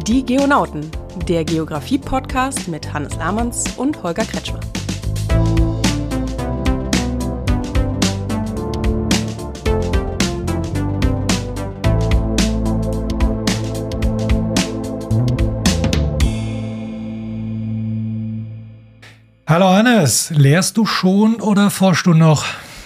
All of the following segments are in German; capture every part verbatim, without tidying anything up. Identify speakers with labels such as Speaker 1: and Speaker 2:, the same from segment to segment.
Speaker 1: Die Geonauten, der Geografie-Podcast mit Hannes Lamanns und Holger Kretschmer.
Speaker 2: Hallo Hannes, lehrst du schon oder forschst du noch?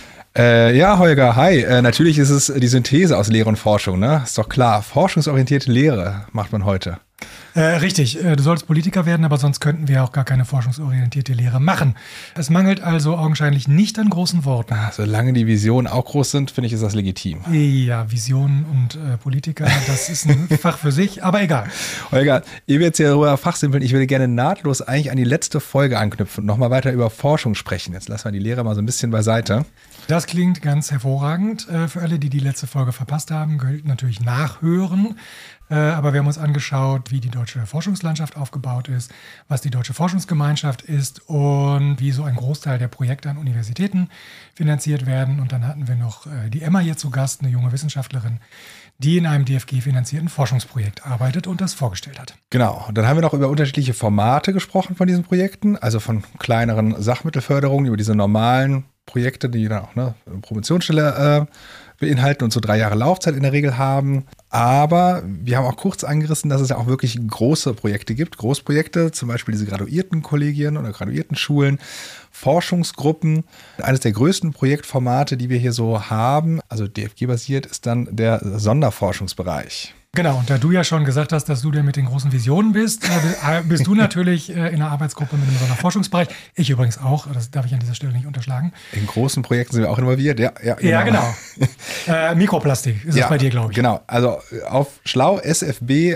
Speaker 3: Äh, ja, Holger, hi. Äh, natürlich ist es die Synthese aus Lehre und Forschung, ne? Ist doch klar. Forschungsorientierte Lehre macht man heute.
Speaker 2: Äh, richtig, äh, du sollst Politiker werden, aber sonst könnten wir auch gar keine forschungsorientierte Lehre machen. Es mangelt also augenscheinlich nicht an großen Worten.
Speaker 3: Ah, solange die Visionen auch groß sind, finde ich, ist das legitim.
Speaker 2: Ja, Visionen und äh, Politiker, das ist ein Fach für sich, aber egal.
Speaker 3: Holger, ihr werdet jetzt hier darüber fachsimpeln. Ich würde gerne nahtlos eigentlich an die letzte Folge anknüpfen und nochmal weiter über Forschung sprechen. Jetzt lassen wir die Lehre mal so ein bisschen beiseite.
Speaker 2: Das klingt ganz hervorragend. Äh, für alle, die die letzte Folge verpasst haben, gilt natürlich nachhören. Äh, aber wir haben uns angeschaut, wie die deutsche Forschungslandschaft aufgebaut ist, was die deutsche Forschungsgemeinschaft ist und wie so ein Großteil der Projekte an Universitäten finanziert werden. Und dann hatten wir noch äh, die Emma hier zu Gast, eine junge Wissenschaftlerin, die in einem D F G-finanzierten Forschungsprojekt arbeitet und das vorgestellt hat.
Speaker 3: Genau. Und dann haben wir noch über unterschiedliche Formate gesprochen von diesen Projekten, also von kleineren Sachmittelförderungen über diese normalen Projekte, die dann auch eine Promotionsstelle äh, beinhalten und so drei Jahre Laufzeit in der Regel haben. Aber wir haben auch kurz angerissen, dass es ja auch wirklich große Projekte gibt. Großprojekte, zum Beispiel diese Graduiertenkollegien oder Graduiertenschulen, Forschungsgruppen. Eines der größten Projektformate, die wir hier so haben, also D F G-basiert, ist dann der Sonderforschungsbereich.
Speaker 2: Genau, und da du ja schon gesagt hast, dass du der mit den großen Visionen bist, äh, bist du natürlich äh, in einer Arbeitsgruppe mit einem Sonderforschungsbereich. Ich übrigens auch, das darf ich an dieser Stelle nicht unterschlagen.
Speaker 3: In großen Projekten sind wir auch involviert, ja. Ja, genau.
Speaker 2: Ja, genau. äh, Mikroplastik ist
Speaker 3: ja,
Speaker 2: das bei dir, glaube ich.
Speaker 3: Genau, also auf Schlau S F B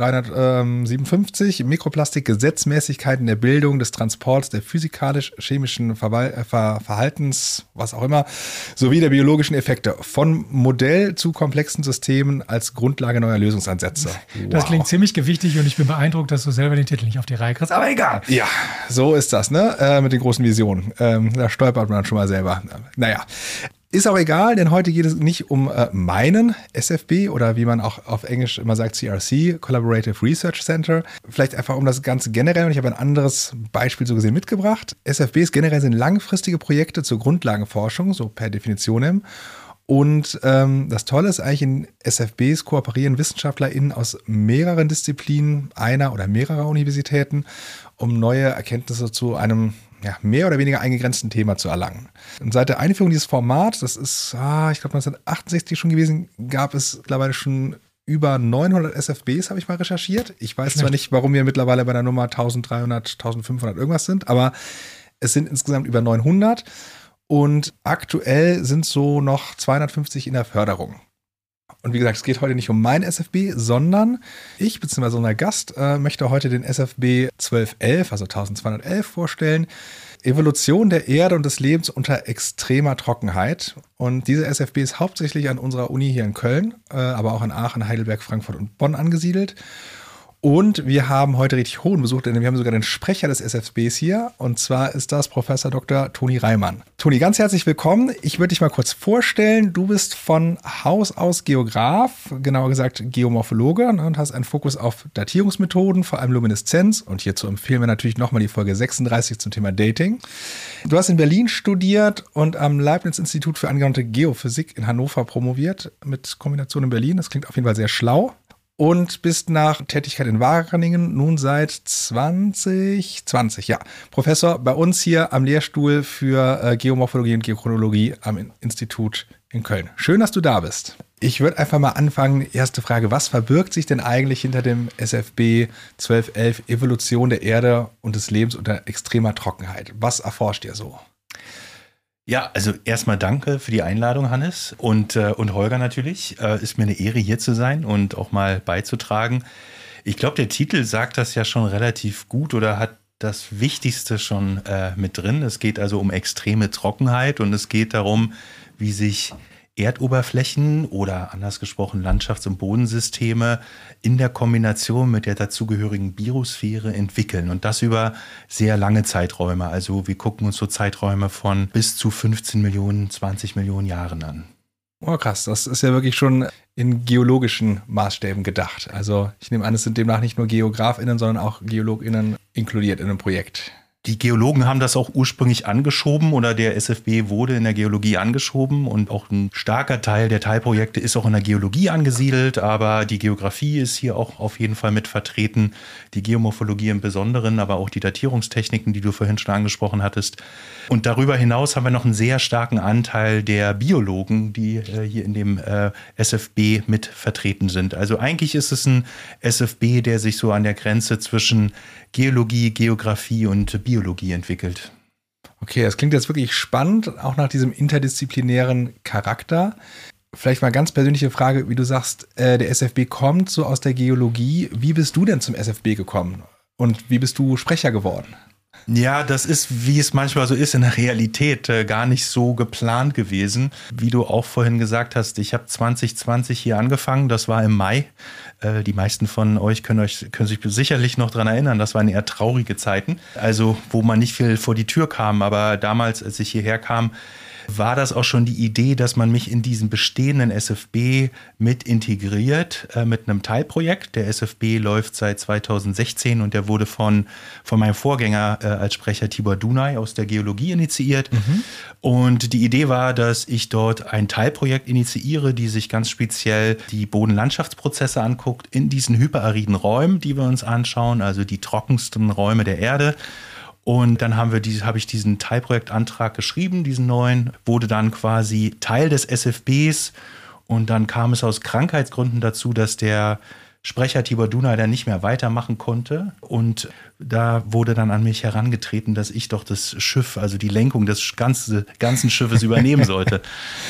Speaker 3: dreizehnhundertsiebenundfünfzig, Mikroplastik, Gesetzmäßigkeiten der Bildung, des Transports, der physikalisch-chemischen Verwal- äh, Ver- Verhaltens, was auch immer, sowie der biologischen Effekte von Modell zu komplexen Systemen als Grundlage neuer Lösungsansätze. Wow.
Speaker 2: Das klingt ziemlich gewichtig und ich bin beeindruckt, dass du selber den Titel nicht auf die Reihe kriegst, aber egal.
Speaker 3: Ja, so ist das, ne? Äh, mit den großen Visionen. Ähm, da stolpert man dann schon mal selber. Naja, ist auch egal, denn heute geht es nicht um äh, meinen S F B oder wie man auch auf Englisch immer sagt, C R C, Collaborative Research Center. Vielleicht einfach um das Ganze generell, und ich habe ein anderes Beispiel so gesehen mitgebracht. S F Bs generell sind langfristige Projekte zur Grundlagenforschung, so per Definition. Und ähm, das Tolle ist eigentlich, in S F Bs kooperieren WissenschaftlerInnen aus mehreren Disziplinen, einer oder mehrerer Universitäten, um neue Erkenntnisse zu einem ja, mehr oder weniger eingegrenzten Thema zu erlangen. Und seit der Einführung dieses Formats, das ist, ah, ich glaube neunzehnhundertachtundsechzig schon gewesen, gab es mittlerweile schon über neunhundert S F Bs, habe ich mal recherchiert. Ich weiß zwar nicht, warum wir mittlerweile bei der Nummer eintausenddreihundert, eintausendfünfhundert irgendwas sind, aber es sind insgesamt über neunhundert. Und aktuell sind so noch zweihundertfünfzig in der Förderung. Und wie gesagt, es geht heute nicht um mein S F B, sondern ich bzw. unser Gast äh, möchte heute den S F B zwölf elf, also eintausendzweihundertelf vorstellen. Evolution der Erde und des Lebens unter extremer Trockenheit. Und diese S F B ist hauptsächlich an unserer Uni hier in Köln, äh, aber auch in Aachen, Heidelberg, Frankfurt und Bonn angesiedelt. Und wir haben heute richtig hohen Besuch, denn wir haben sogar den Sprecher des S F Bs hier. Und zwar ist das Professor Doktor Toni Reimann. Toni, ganz herzlich willkommen. Ich würde dich mal kurz vorstellen. Du bist von Haus aus Geograf, genauer gesagt Geomorphologe, und hast einen Fokus auf Datierungsmethoden, vor allem Lumineszenz. Und hierzu empfehlen wir natürlich nochmal die Folge sechsunddreißig zum Thema Dating. Du hast in Berlin studiert und am Leibniz-Institut für angewandte Geophysik in Hannover promoviert, mit Kombination in Berlin. Das klingt auf jeden Fall sehr schlau. Und bist nach Tätigkeit in Wageningen nun seit zwanzig zwanzig, ja, Professor bei uns hier am Lehrstuhl für äh, Geomorphologie und Geochronologie am Institut in Köln. Schön, dass du da bist. Ich würde einfach mal anfangen. Erste Frage, was verbirgt sich denn eigentlich hinter dem S F B zwölf elf Evolution der Erde und des Lebens unter extremer Trockenheit? Was erforscht ihr so?
Speaker 4: Ja, also erstmal danke für die Einladung, Hannes, und, äh, und Holger natürlich. Äh, ist mir eine Ehre, hier zu sein und auch mal beizutragen. Ich glaube, der Titel sagt das ja schon relativ gut oder hat das Wichtigste schon äh, mit drin. Es geht also um extreme Trockenheit und es geht darum, wie sich Erdoberflächen oder anders gesprochen Landschafts- und Bodensysteme in der Kombination mit der dazugehörigen Biosphäre entwickeln und das über sehr lange Zeiträume. Also wir gucken uns so Zeiträume von bis zu fünfzehn Millionen, zwanzig Millionen Jahren an.
Speaker 3: Oh krass, das ist ja wirklich schon in geologischen Maßstäben gedacht. Also ich nehme an, es sind demnach nicht nur GeografInnen, sondern auch GeologInnen inkludiert in einem Projekt.
Speaker 4: Die Geologen haben das auch ursprünglich angeschoben oder der S F B wurde in der Geologie angeschoben und auch ein starker Teil der Teilprojekte ist auch in der Geologie angesiedelt, aber die Geografie ist hier auch auf jeden Fall mit vertreten, die Geomorphologie im Besonderen, aber auch die Datierungstechniken, die du vorhin schon angesprochen hattest. Und darüber hinaus haben wir noch einen sehr starken Anteil der Biologen, die äh, hier in dem äh, S F B mit vertreten sind. Also eigentlich ist es ein S F B, der sich so an der Grenze zwischen Geologie, Geografie und Biologie entwickelt.
Speaker 3: Okay, das klingt jetzt wirklich spannend, auch nach diesem interdisziplinären Charakter. Vielleicht mal ganz persönliche Frage, wie du sagst, äh, der S F B kommt so aus der Geologie. Wie bist du denn zum S F B gekommen? Und wie bist du Sprecher geworden?
Speaker 4: Ja, das ist, wie es manchmal so ist in der Realität, äh, gar nicht so geplant gewesen. Wie du auch vorhin gesagt hast, ich habe zwanzig zwanzig hier angefangen, das war im Mai. Äh, die meisten von euch können, euch können sich sicherlich noch daran erinnern, das waren eher traurige Zeiten, also wo man nicht viel vor die Tür kam. Aber damals, als ich hierher kam, war das auch schon die Idee, dass man mich in diesen bestehenden S F B mit integriert, äh, mit einem Teilprojekt. Der S F B läuft seit zweitausendsechzehn und der wurde von, von meinem Vorgänger äh, als Sprecher Tibor Dunay aus der Geologie initiiert. Mhm. Und die Idee war, dass ich dort ein Teilprojekt initiiere, die sich ganz speziell die Bodenlandschaftsprozesse anguckt in diesen hyperariden Räumen, die wir uns anschauen, also die trockensten Räume der Erde. Und dann haben wir diese, habe ich diesen Teilprojektantrag geschrieben, diesen neuen, wurde dann quasi Teil des S F Bs und dann kam es aus Krankheitsgründen dazu, dass der Sprecher Tibor Dunay dann nicht mehr weitermachen konnte und da wurde dann an mich herangetreten, dass ich doch das Schiff, also die Lenkung des ganzen, ganzen Schiffes übernehmen sollte.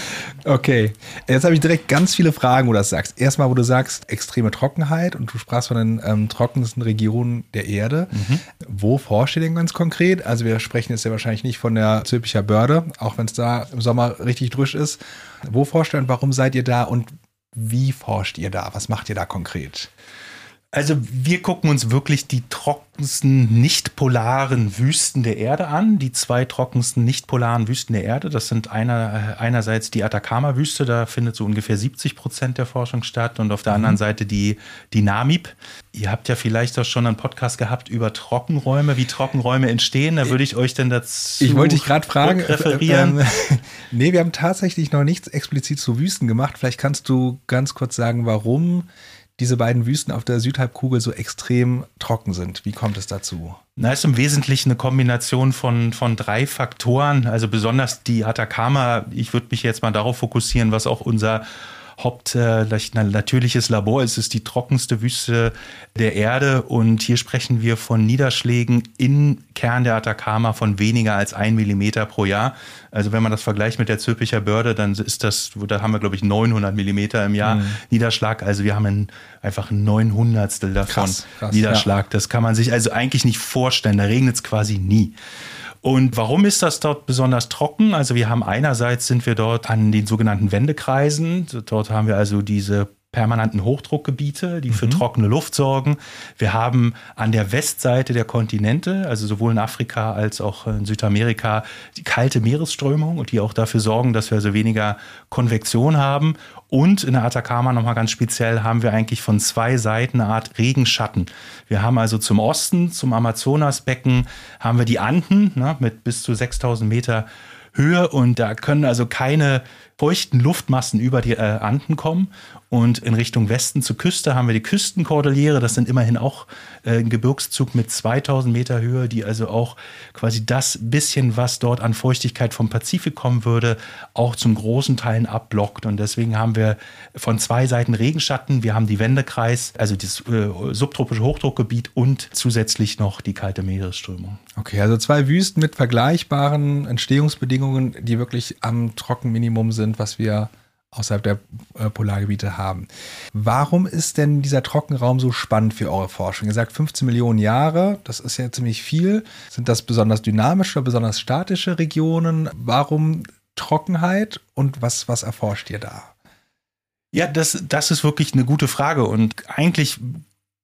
Speaker 3: Okay, jetzt habe ich direkt ganz viele Fragen, wo du das sagst. Erstmal, wo du sagst, extreme Trockenheit und du sprachst von den ähm, trockensten Regionen der Erde. Mhm. Wo forscht ihr denn ganz konkret? Also wir sprechen jetzt ja wahrscheinlich nicht von der Zülpicher Börde, auch wenn es da im Sommer richtig frisch ist. Wo forscht ihr und warum seid ihr da und wie forscht ihr da? Was macht ihr da konkret?
Speaker 4: Also wir gucken uns wirklich die trockensten nicht-polaren Wüsten der Erde an. Die zwei trockensten nicht-polaren Wüsten der Erde, das sind einer, einerseits die Atacama-Wüste, da findet so ungefähr siebzig Prozent der Forschung statt und auf der mhm. anderen Seite die, die Namib. Ihr habt ja vielleicht auch schon einen Podcast gehabt über Trockenräume, wie Trockenräume entstehen. Da würde ich euch denn dazu
Speaker 3: Ich wollte dich gerade fragen.
Speaker 4: referieren.
Speaker 3: Ähm, nee, wir haben tatsächlich noch nichts explizit zu Wüsten gemacht. Vielleicht kannst du ganz kurz sagen, warum diese beiden Wüsten auf der Südhalbkugel so extrem trocken sind. Wie kommt es dazu?
Speaker 4: Na, ist im Wesentlichen eine Kombination von, von drei Faktoren. Also besonders die Atacama. Ich würde mich jetzt mal darauf fokussieren, was auch unser Haupt äh, natürliches Labor ist. Es ist die trockenste Wüste der Erde und hier sprechen wir von Niederschlägen im Kern der Atacama von weniger als ein Millimeter pro Jahr. Also wenn man das vergleicht mit der Zülpicher Börde, dann ist das, da haben wir glaube ich neunhundert Millimeter im Jahr mhm. Niederschlag. Also wir haben ein, einfach ein Neunhundertstel davon krass, krass, Niederschlag. Ja. Das kann man sich also eigentlich nicht vorstellen. Da regnet es quasi nie. Und warum ist das dort besonders trocken? Also wir haben einerseits sind wir dort an den sogenannten Wendekreisen. Dort haben wir also diese permanenten Hochdruckgebiete, die für mhm. trockene Luft sorgen. Wir haben an der Westseite der Kontinente, also sowohl in Afrika als auch in Südamerika, die kalte Meeresströmung und die auch dafür sorgen, dass wir also weniger Konvektion haben. Und in der Atacama nochmal ganz speziell haben wir eigentlich von zwei Seiten eine Art Regenschatten. Wir haben also zum Osten, zum Amazonasbecken, haben wir die Anden ne, mit bis zu sechstausend Meter Höhe und da können also keine feuchten Luftmassen über die äh, Anden kommen. Und in Richtung Westen zur Küste haben wir die Küstenkordillere. Das sind immerhin auch äh, ein Gebirgszug mit zweitausend Meter Höhe, die also auch quasi das bisschen, was dort an Feuchtigkeit vom Pazifik kommen würde, auch zum großen Teilen abblockt. Und deswegen haben wir von zwei Seiten Regenschatten. Wir haben die Wendekreis, also das äh, subtropische Hochdruckgebiet und zusätzlich noch die kalte Meeresströmung.
Speaker 3: Okay, also zwei Wüsten mit vergleichbaren Entstehungsbedingungen, die wirklich am Trockenminimum sind, was wir außerhalb der äh, Polargebiete haben. Warum ist denn dieser Trockenraum so spannend für eure Forschung? Ihr sagt fünfzehn Millionen Jahre, das ist ja ziemlich viel. Sind das besonders dynamische oder besonders statische Regionen? Warum Trockenheit und was, was erforscht ihr da?
Speaker 4: Ja, das, das ist wirklich eine gute Frage und eigentlich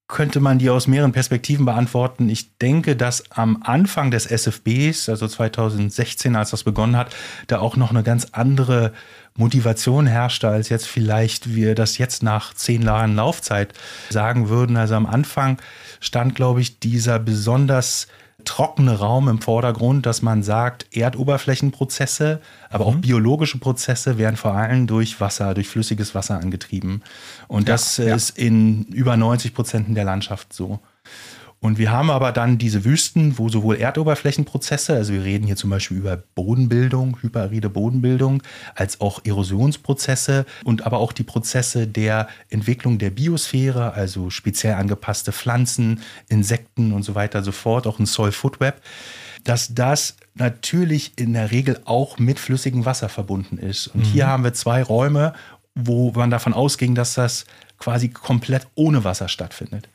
Speaker 4: könnte man die aus mehreren Perspektiven beantworten. Ich denke, dass am Anfang des S F Bs, also zweitausendsechzehn, als das begonnen hat, da auch noch eine ganz andere Motivation herrschte, als jetzt vielleicht wir das jetzt nach zehn Jahren Laufzeit sagen würden. Also am Anfang stand, glaube ich, dieser besonders trockene Raum im Vordergrund, dass man sagt, Erdoberflächenprozesse, aber auch mhm. biologische Prozesse werden vor allem durch Wasser, durch flüssiges Wasser angetrieben. Und das ja, ja. ist in über neunzig Prozent der Landschaft so. Und wir haben aber dann diese Wüsten, wo sowohl Erdoberflächenprozesse, also wir reden hier zum Beispiel über Bodenbildung, hyperaride Bodenbildung, als auch Erosionsprozesse und aber auch die Prozesse der Entwicklung der Biosphäre, also speziell angepasste Pflanzen, Insekten und so weiter und so fort, auch ein Soil Food Web, dass das natürlich in der Regel auch mit flüssigem Wasser verbunden ist. Und mhm. hier haben wir zwei Räume, wo man davon ausging, dass das quasi komplett ohne Wasser stattfindet.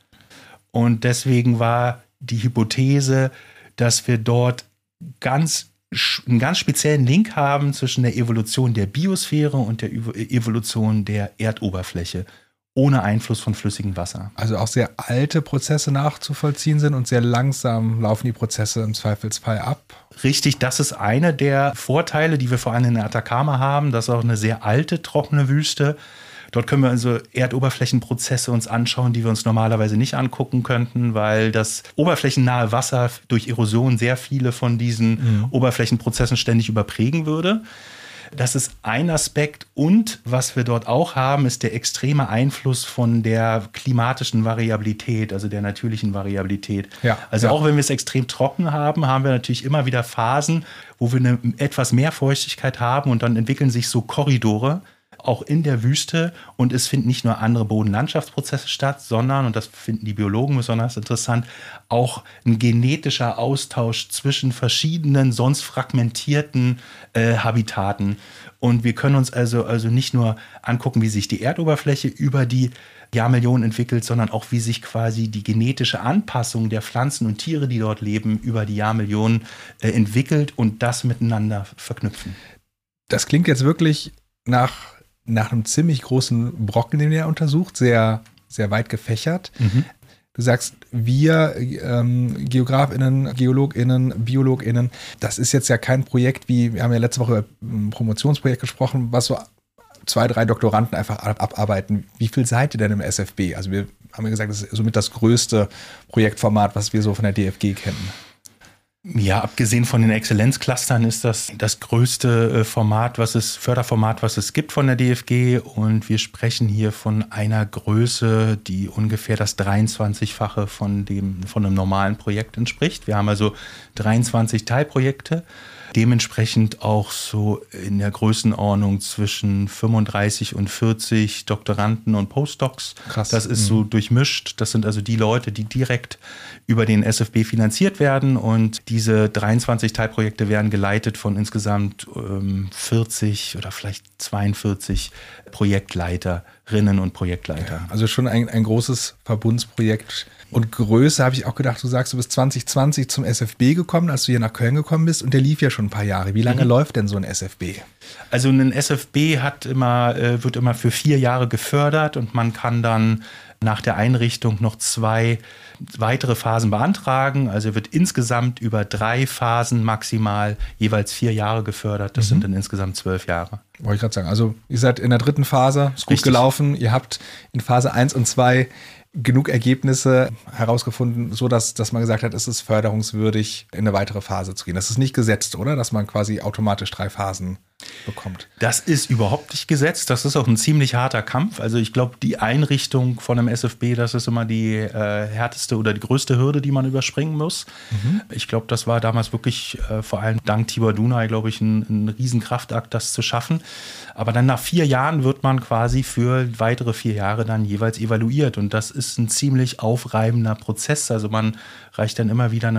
Speaker 4: Und deswegen war die Hypothese, dass wir dort ganz, einen ganz speziellen Link haben zwischen der Evolution der Biosphäre und der Evolution der Erdoberfläche, ohne Einfluss von flüssigem Wasser.
Speaker 3: Also auch sehr alte Prozesse nachzuvollziehen sind und sehr langsam laufen die Prozesse im Zweifelsfall ab.
Speaker 4: Richtig, das ist einer der Vorteile, die wir vor allem in der Atacama haben. Das ist auch eine sehr alte, trockene Wüste. Dort können wir also Erdoberflächenprozesse uns anschauen, die wir uns normalerweise nicht angucken könnten, weil das oberflächennahe Wasser durch Erosion sehr viele von diesen mhm. Oberflächenprozessen ständig überprägen würde. Das ist ein Aspekt. Und was wir dort auch haben, ist der extreme Einfluss von der klimatischen Variabilität, also der natürlichen Variabilität. Ja, also ja. auch wenn wir es extrem trocken haben, haben wir natürlich immer wieder Phasen, wo wir eine etwas mehr Feuchtigkeit haben und dann entwickeln sich so Korridore, auch in der Wüste, und es finden nicht nur andere Bodenlandschaftsprozesse statt, sondern, und das finden die Biologen besonders interessant, auch ein genetischer Austausch zwischen verschiedenen, sonst fragmentierten äh, Habitaten. Und wir können uns also, also nicht nur angucken, wie sich die Erdoberfläche über die Jahrmillionen entwickelt, sondern auch, wie sich quasi die genetische Anpassung der Pflanzen und Tiere, die dort leben, über die Jahrmillionen äh, entwickelt und das miteinander verknüpfen.
Speaker 3: Das klingt jetzt wirklich nach nach einem ziemlich großen Brocken, den ihr untersucht, sehr, sehr weit gefächert. Mhm. Du sagst, wir ähm, GeografInnen, GeologInnen, BiologInnen, das ist jetzt ja kein Projekt wie, wir haben ja letzte Woche über ein Promotionsprojekt gesprochen, was so zwei, drei Doktoranden einfach abarbeiten. Wie viel seid ihr denn im S F B? Also wir haben ja gesagt, das ist somit das größte Projektformat, was wir so von der D F G kennen.
Speaker 4: Ja, abgesehen von den Exzellenzclustern ist das das größte Format, was es, Förderformat, was es gibt von der D F G. Und wir sprechen hier von einer Größe, die ungefähr das dreiundzwanzigfache von dem, von einem normalen Projekt entspricht. Wir haben also dreiundzwanzig Teilprojekte. Dementsprechend auch so in der Größenordnung zwischen fünfunddreißig und vierzig Doktoranden und Postdocs. Krass. Das ist mhm. so durchmischt. Das sind also die Leute, die direkt über den S F B finanziert werden. Und diese dreiundzwanzig Teilprojekte werden geleitet von insgesamt ähm, vierzig oder vielleicht zweiundvierzig Projektleiterinnen und Projektleiter.
Speaker 3: Ja, also schon ein, ein großes Verbundsprojekt. Und Größe habe ich auch gedacht, du sagst, du bist zwanzig zwanzig zum S F B gekommen, als du hier nach Köln gekommen bist, und der lief ja schon ein paar Jahre. Wie lange mhm. läuft denn so ein S F B?
Speaker 4: Also ein S F B hat immer, äh, wird immer für vier Jahre gefördert, und man kann dann nach der Einrichtung noch zwei weitere Phasen beantragen. Also er wird insgesamt über drei Phasen maximal jeweils vier Jahre gefördert. Das mhm. sind dann insgesamt zwölf Jahre.
Speaker 3: Wollte ich gerade sagen. Also ihr seid in der dritten Phase, ist gut Richtig. gelaufen. Ihr habt in Phase eins und zwei genug Ergebnisse herausgefunden, so dass, dass man gesagt hat, es ist förderungswürdig, in eine weitere Phase zu gehen. Das ist nicht gesetzt, oder? Dass man quasi automatisch drei Phasen bekommt.
Speaker 4: Das ist überhaupt nicht gesetzt. Das ist auch ein ziemlich harter Kampf. Also ich glaube, die Einrichtung von einem S F B, das ist immer die äh, härteste oder die größte Hürde, die man überspringen muss. Mhm. Ich glaube, das war damals wirklich äh, vor allem dank Tibor Dunay, glaube ich, ein, ein Riesenkraftakt, das zu schaffen. Aber dann nach vier Jahren wird man quasi für weitere vier Jahre dann jeweils evaluiert. Und das ist ein ziemlich aufreibender Prozess. Also man reicht dann immer wieder einen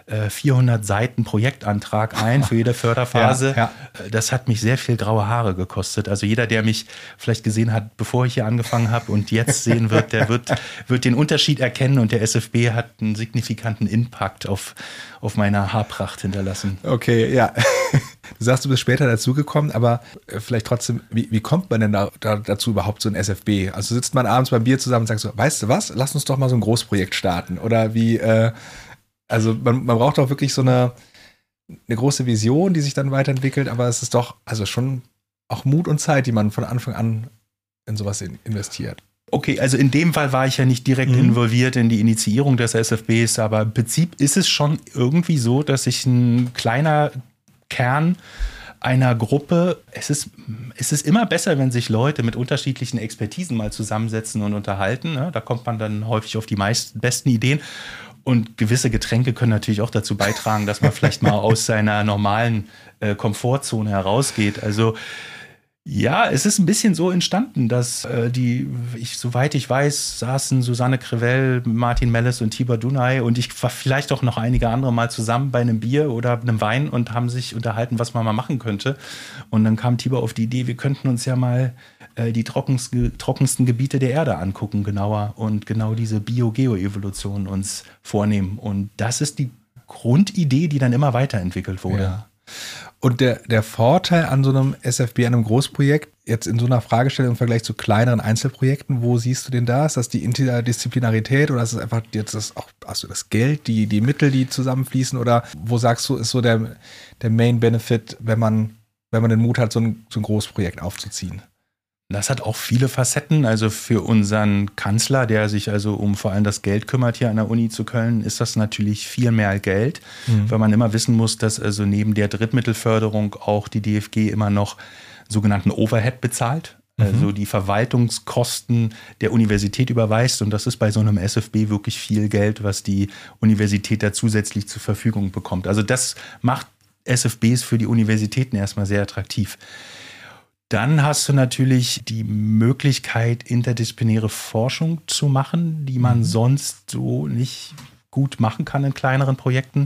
Speaker 4: vierhundert Seiten Projektantrag ein für jede Förderphase.
Speaker 3: Ja, ja.
Speaker 4: Das hat mich sehr viel graue Haare gekostet. Also jeder, der mich vielleicht gesehen hat, bevor ich hier angefangen habe und jetzt sehen wird, der wird, wird den Unterschied erkennen und der S F B hat einen signifikanten Impact auf, auf meine Haarpracht hinterlassen.
Speaker 3: Okay, ja. Du sagst, du bist später dazugekommen, aber vielleicht trotzdem, wie, wie kommt man denn da, da, dazu überhaupt so ein S F B? Also sitzt man abends beim Bier zusammen und sagt so, weißt du was, lass uns doch mal so ein Großprojekt starten. Oder wie, äh, also man, man braucht doch wirklich so eine, eine große Vision, die sich dann weiterentwickelt, aber es ist doch also schon auch Mut und Zeit, die man von Anfang an in sowas in, investiert.
Speaker 4: Okay, also in dem Fall war ich ja nicht direkt mhm. involviert in die Initiierung des S F Bs, aber im Prinzip ist es schon irgendwie so, dass sich ein kleiner Kern einer Gruppe, es ist, es ist immer besser, wenn sich Leute mit unterschiedlichen Expertisen mal zusammensetzen und unterhalten. Ne? Da kommt man dann häufig auf die meisten besten Ideen. Und gewisse Getränke können natürlich auch dazu beitragen, dass man vielleicht mal aus seiner normalen äh, Komfortzone herausgeht. Also ja, es ist ein bisschen so entstanden, dass äh, die, ich, soweit ich weiß, saßen Susanne Krewell, Martin Melles und Tibor Dunay und ich war vielleicht auch noch einige andere mal zusammen bei einem Bier oder einem Wein und haben sich unterhalten, was man mal machen könnte. Und dann kam Tibor auf die Idee, wir könnten uns ja mal äh, die trockensten, trockensten Gebiete der Erde angucken, genauer und genau diese Bio-Geo-Evolution uns vornehmen. Und das ist die Grundidee, die dann immer weiterentwickelt wurde.
Speaker 3: Ja. Und der, der Vorteil an so einem S F B, an einem Großprojekt, jetzt in so einer Fragestellung im Vergleich zu kleineren Einzelprojekten, wo siehst du denn da? Ist das die Interdisziplinarität oder ist es einfach jetzt das, auch, also das Geld, die, die Mittel, die zusammenfließen? Oder wo sagst du, ist so der, der Main Benefit, wenn man, wenn man den Mut hat, so ein, so ein Großprojekt aufzuziehen?
Speaker 4: Das hat auch viele Facetten. Also für unseren Kanzler, der sich also um vor allem das Geld kümmert hier an der Uni zu Köln, ist das natürlich viel mehr Geld, mhm. weil man immer wissen muss, dass also neben der Drittmittelförderung auch die D F G immer noch sogenannten Overhead bezahlt. Mhm. Also die Verwaltungskosten der Universität überweist. Und das ist bei so einem S F B wirklich viel Geld, was die Universität da zusätzlich zur Verfügung bekommt. Also das macht S F Bs für die Universitäten erstmal sehr attraktiv. Dann hast du natürlich die Möglichkeit, interdisziplinäre Forschung zu machen, die man mhm. sonst so nicht gut machen kann in kleineren Projekten.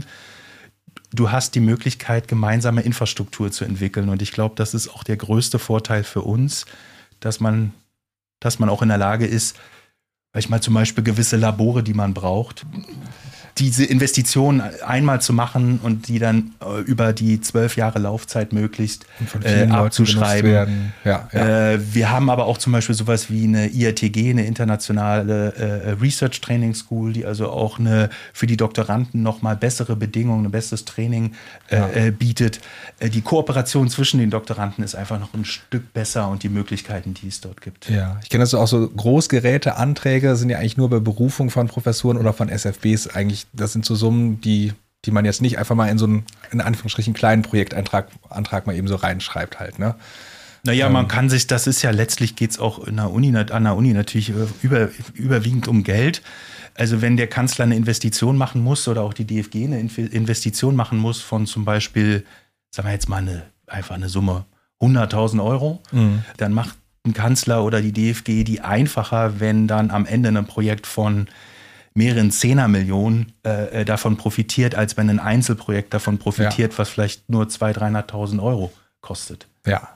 Speaker 4: Du hast die Möglichkeit, gemeinsame Infrastruktur zu entwickeln. Und ich glaube, das ist auch der größte Vorteil für uns, dass man, dass man auch in der Lage ist, ich mal zum Beispiel gewisse Labore, die man braucht, diese Investition einmal zu machen und die dann äh, über die zwölf Jahre Laufzeit möglichst äh, abzuschreiben.
Speaker 3: Ja, ja.
Speaker 4: Äh, wir haben aber auch zum Beispiel sowas wie eine I R T G, eine internationale äh, Research Training School, die also auch eine für die Doktoranden nochmal bessere Bedingungen, ein besseres Training äh, ja. äh, bietet. Äh, die Kooperation zwischen den Doktoranden ist einfach noch ein Stück besser und die Möglichkeiten, die es dort gibt.
Speaker 3: Ja, ich kenne das auch so, Großgeräte, Anträge sind ja eigentlich nur bei Berufung von Professuren oder von S F Bs eigentlich. Das sind so Summen, die, die man jetzt nicht einfach mal in so einen, in Anführungsstrichen, kleinen Projektantrag Antrag mal eben so reinschreibt halt, ne?
Speaker 4: Naja, ähm, man kann sich, das ist ja letztlich geht es auch in der Uni, an der Uni natürlich über, überwiegend um Geld. Also wenn der Kanzler eine Investition machen muss oder auch die D F G eine Investition machen muss von zum Beispiel, sagen wir jetzt mal eine, einfach eine Summe hunderttausend Euro, mhm. dann macht ein Kanzler oder die D F G die einfacher, wenn dann am Ende ein Projekt von mehreren Zehnermillionen äh, davon profitiert, als wenn ein Einzelprojekt davon profitiert, ja. was vielleicht nur zweihunderttausend, dreihunderttausend Euro kostet.
Speaker 3: Ja.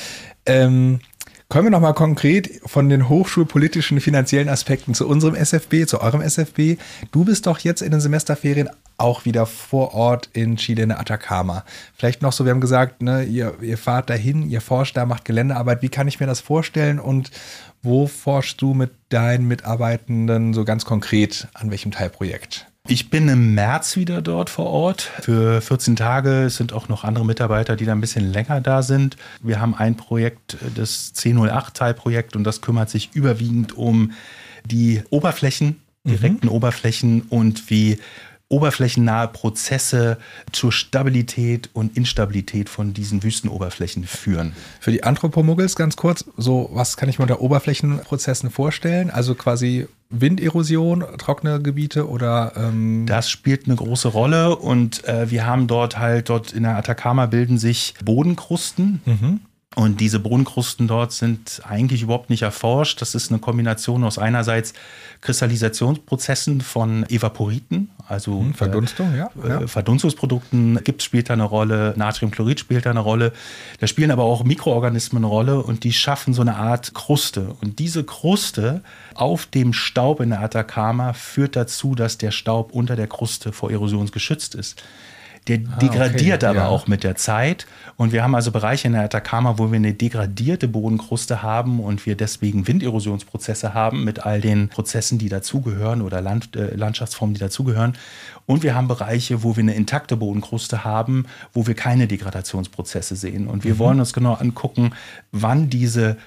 Speaker 3: Ähm, kommen wir nochmal konkret von den hochschulpolitischen, finanziellen Aspekten zu unserem S F B, zu eurem S F B. Du bist doch jetzt in den Semesterferien auch wieder vor Ort in Chile, in der Atacama. Vielleicht noch so, wir haben gesagt, ne, ihr, ihr fahrt dahin, ihr forscht da, macht Geländearbeit. Wie kann ich mir das vorstellen und wo forschst du mit deinen Mitarbeitenden so ganz konkret an welchem Teilprojekt?
Speaker 4: Ich bin im März wieder dort vor Ort für vierzehn Tage. Es sind auch noch andere Mitarbeiter, die da ein bisschen länger da sind. Wir haben ein Projekt, das C null acht Teilprojekt, und das kümmert sich überwiegend um die Oberflächen, direkten mhm. Oberflächen und wie oberflächennahe Prozesse zur Stabilität und Instabilität von diesen Wüstenoberflächen führen.
Speaker 3: Für die Anthropomuggels ganz kurz, so was kann ich mir unter Oberflächenprozessen vorstellen? Also quasi Winderosion, trockene Gebiete oder? Ähm
Speaker 4: das spielt eine große Rolle und äh, wir haben dort halt, dort in der Atacama bilden sich Bodenkrusten. Mhm. Und diese Bodenkrusten dort sind eigentlich überhaupt nicht erforscht. Das ist eine Kombination aus einerseits Kristallisationsprozessen von Evaporiten, also
Speaker 3: hm, Verdunstung,
Speaker 4: äh,
Speaker 3: ja, ja.
Speaker 4: Verdunstungsprodukten. Gips spielt da eine Rolle, Natriumchlorid spielt da eine Rolle. Da spielen aber auch Mikroorganismen eine Rolle und die schaffen so eine Art Kruste. Und diese Kruste auf dem Staub in der Atacama führt dazu, dass der Staub unter der Kruste vor Erosion geschützt ist. Der
Speaker 3: ah,
Speaker 4: degradiert
Speaker 3: okay,
Speaker 4: aber
Speaker 3: ja.
Speaker 4: auch mit der Zeit. Und wir haben also Bereiche in der Atacama, wo wir eine degradierte Bodenkruste haben und wir deswegen Winderosionsprozesse haben mit all den Prozessen, die dazugehören oder Land, äh, Landschaftsformen, die dazugehören. Und wir haben Bereiche, wo wir eine intakte Bodenkruste haben, wo wir keine Degradationsprozesse sehen. Und wir mhm. wollen uns genau angucken, wann diese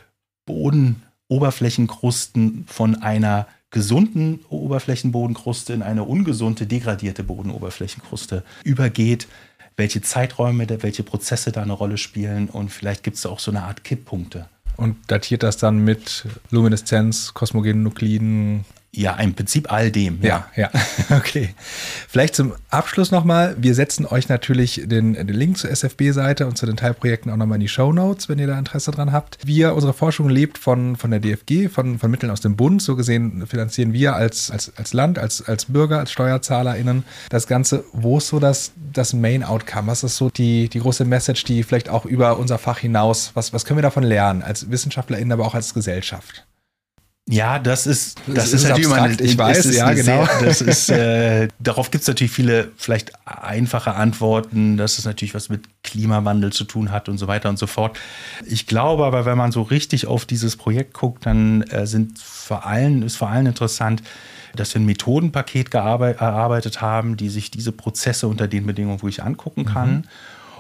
Speaker 4: Bodenoberflächenkrusten von einer gesunden Oberflächenbodenkruste in eine ungesunde, degradierte Bodenoberflächenkruste übergeht, welche Zeiträume, welche Prozesse da eine Rolle spielen und vielleicht gibt es auch so eine Art Kipppunkte.
Speaker 3: Und datiert das dann mit Lumineszenz, kosmogenen Nukliden?
Speaker 4: Ja, im Prinzip all dem.
Speaker 3: Ja, ja, ja. Okay. Vielleicht zum Abschluss nochmal. Wir setzen euch natürlich den, den Link zur S F B-Seite und zu den Teilprojekten auch nochmal in die Shownotes, wenn ihr da Interesse dran habt. Wir, unsere Forschung lebt von, von der D F G, von, von Mitteln aus dem Bund. So gesehen finanzieren wir als, als, als Land, als, als Bürger, als SteuerzahlerInnen das Ganze. Wo ist so das, das Main Outcome? Was ist so die, die große Message, die vielleicht auch über unser Fach hinaus, was, was können wir davon lernen, als WissenschaftlerInnen, aber auch als Gesellschaft?
Speaker 4: Ja, das ist, das,
Speaker 3: das
Speaker 4: ist,
Speaker 3: ist
Speaker 4: natürlich
Speaker 3: abstrakt,
Speaker 4: immer,
Speaker 3: ich weiß,
Speaker 4: ist
Speaker 3: ja, genau.
Speaker 4: Sehr, das ist, äh, darauf gibt es natürlich viele, vielleicht einfache Antworten, dass es natürlich was mit Klimawandel zu tun hat und so weiter und so fort. Ich glaube aber, wenn man so richtig auf dieses Projekt guckt, dann äh, sind vor allem, ist vor allem interessant, dass wir ein Methodenpaket gearbeitet, erarbeitet haben, die sich diese Prozesse unter den Bedingungen wirklich angucken kann. Mhm.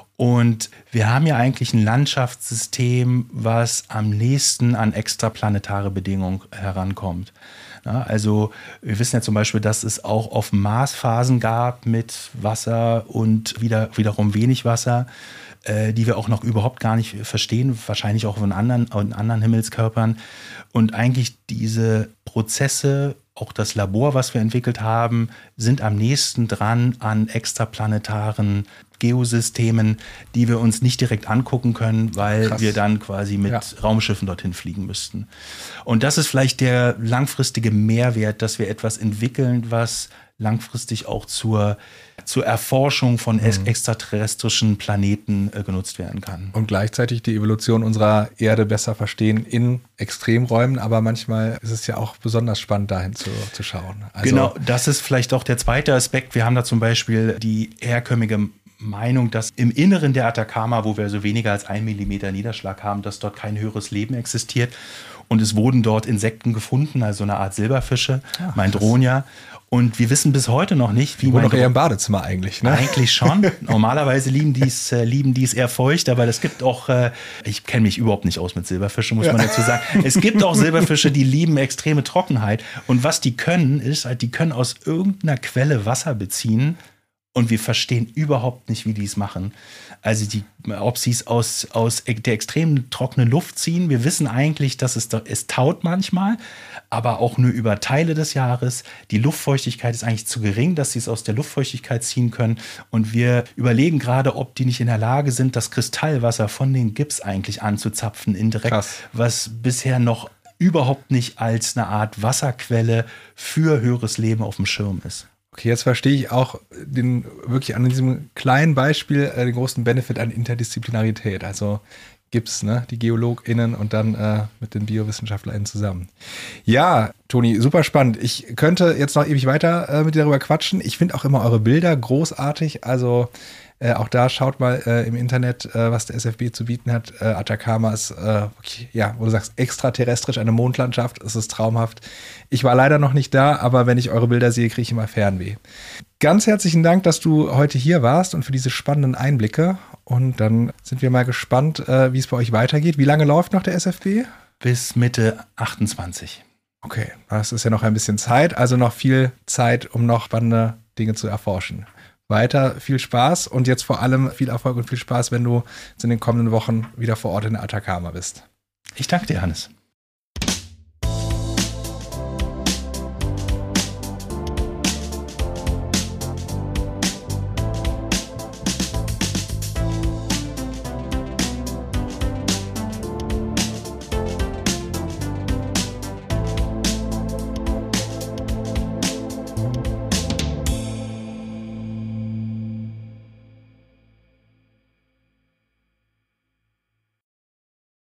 Speaker 4: Und wir haben ja eigentlich ein Landschaftssystem, was am nächsten an extraplanetare Bedingungen herankommt. Ja, also wir wissen ja zum Beispiel, dass es auch auf dem Mars Phasen gab mit Wasser und wieder, wiederum wenig Wasser, äh, die wir auch noch überhaupt gar nicht verstehen, wahrscheinlich auch in anderen, in anderen Himmelskörpern. Und eigentlich diese Prozesse, auch das Labor, was wir entwickelt haben, sind am nächsten dran an extraplanetaren Geosystemen, die wir uns nicht direkt angucken können, weil Krass. wir dann quasi mit ja. Raumschiffen dorthin fliegen müssten. Und das ist vielleicht der langfristige Mehrwert, dass wir etwas entwickeln, was langfristig auch zur, zur Erforschung von mhm. extraterrestrischen Planeten äh, genutzt werden kann.
Speaker 3: Und gleichzeitig die Evolution unserer Erde besser verstehen in Extremräumen, aber manchmal ist es ja auch besonders spannend, dahin zu, zu schauen. Also
Speaker 4: genau, das ist vielleicht auch der zweite Aspekt. Wir haben da zum Beispiel die herkömmliche Meinung, dass im Inneren der Atacama, wo wir so weniger als ein Millimeter Niederschlag haben, dass dort kein höheres Leben existiert. Und es wurden dort Insekten gefunden, also eine Art Silberfische, Ach, Meindronia. Und wir wissen bis heute noch nicht, wie
Speaker 3: man.
Speaker 4: Meindronia.
Speaker 3: Doch eher im Badezimmer eigentlich, ne?
Speaker 4: Eigentlich schon. Normalerweise lieben die es äh, lieben die es eher feucht, aber es gibt auch, äh, ich kenne mich überhaupt nicht aus mit Silberfischen, muss ja. man dazu sagen. Es gibt auch Silberfische, die lieben extreme Trockenheit. Und was die können, ist, halt, die können aus irgendeiner Quelle Wasser beziehen. Und wir verstehen überhaupt nicht, wie die es machen. Also die, ob sie es aus, aus der extrem trockenen Luft ziehen. Wir wissen eigentlich, dass es, es taut manchmal, aber auch nur über Teile des Jahres. Die Luftfeuchtigkeit ist eigentlich zu gering, dass sie es aus der Luftfeuchtigkeit ziehen können. Und wir überlegen gerade, ob die nicht in der Lage sind, das Kristallwasser von den Gips eigentlich anzuzapfen indirekt, Krass. was bisher noch überhaupt nicht als eine Art Wasserquelle für höheres Leben auf dem Schirm ist.
Speaker 3: Okay, jetzt verstehe ich auch den, wirklich an diesem kleinen Beispiel äh, den großen Benefit an Interdisziplinarität. Also gibt's ne, die GeologInnen und dann äh, mit den BiowissenschaftlerInnen zusammen. Ja, Toni, super spannend. Ich könnte jetzt noch ewig weiter äh, mit dir darüber quatschen. Ich finde auch immer eure Bilder großartig. Also Äh, auch da schaut mal äh, im Internet, äh, was der S F B zu bieten hat. Äh, Atacama ist, äh, okay, ja, wo du sagst, extraterrestrisch, eine Mondlandschaft. Es ist traumhaft. Ich war leider noch nicht da, aber wenn ich eure Bilder sehe, kriege ich immer Fernweh. Ganz herzlichen Dank, dass du heute hier warst und für diese spannenden Einblicke. Und dann sind wir mal gespannt, äh, wie es bei euch weitergeht. Wie lange läuft noch der S F B?
Speaker 4: Bis Mitte achtundzwanzig.
Speaker 3: Okay, das ist ja noch ein bisschen Zeit. Also noch viel Zeit, um noch spannende Dinge zu erforschen. Weiter viel Spaß und jetzt vor allem viel Erfolg und viel Spaß, wenn du in den kommenden Wochen wieder vor Ort in der Atacama bist.
Speaker 4: Ich danke dir, Hannes.